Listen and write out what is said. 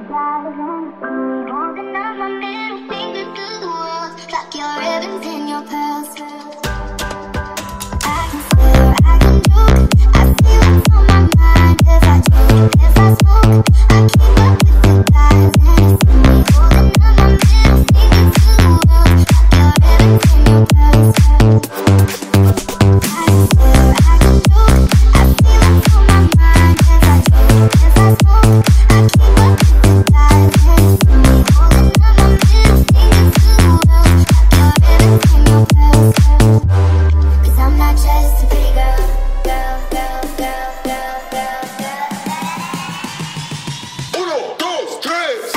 Holding up my middle finger to the world, like your ribbons and your pearls. I can swear, I can joke, I see what's on my mind. If I drink, if I smoke, I keep up with the guys and it's me. Holding up my middle finger to the world, like your ribbons and your pearls. I can swear, I can joke, I see what's on my mind. If I drink, if I smoke, I keep up with the guys and it's me. Holding up my middle finger to the world, like your ribbons and your pearls. 'Cause I'm not just a pretty girl, girl, girl, girl, girl, girl, girl. Uno, dos, tres.